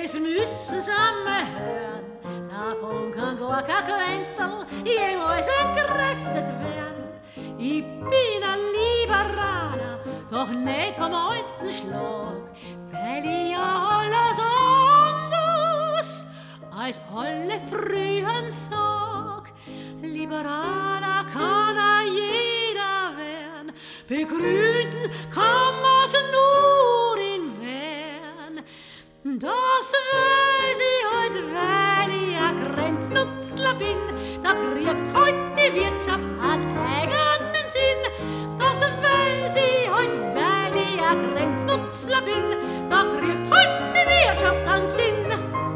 das müssen sie einmal hören. Davon kann gar kein Quentel jemals entkräftet werden. Ich bin ein Liberaler, doch nicht vom alten Schlag, weil ich ja alles anders als alle frühen sag. Liberaler kann auch jeder werden, begründen kann man's nur in Wern. Das weiß ich halt, weil ich ein Grenznutzler bin, da kriegt halt die Wirtschaft einen eigenen Sinn. Das weiß ich halt, weil ich ein Grenznutzler bin, da kriegt halt die Wirtschaft einen Sinn.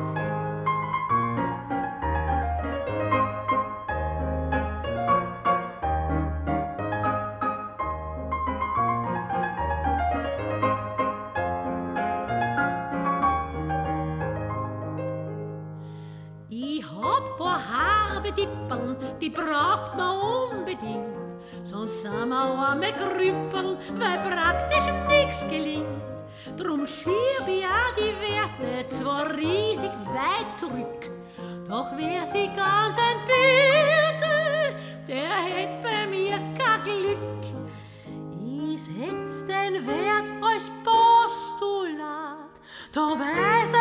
Ich hab paar Harbedippeln, die braucht man unbedingt. Sonst sind wir arme Krüppeln, weil praktisch nix gelingt. Drum schieb ich auch die Werte zwar riesig weit zurück. Doch wer sie ganz entbietet, der hätt bei mir kein Glück. Ich setz den Wert als Postulat, da weiß